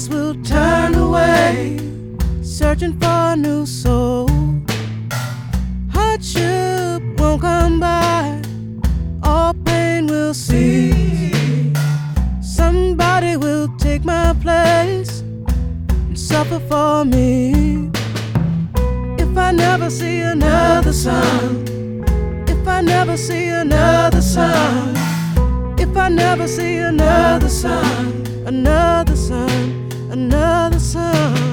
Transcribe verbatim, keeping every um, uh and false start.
past will turn away, searching for a new soul. Hardship won't come by, all pain will cease. Somebody will take my place and suffer for me. If I never see another sun, if I never see another sun, if I never see another sun, another sun, another sun.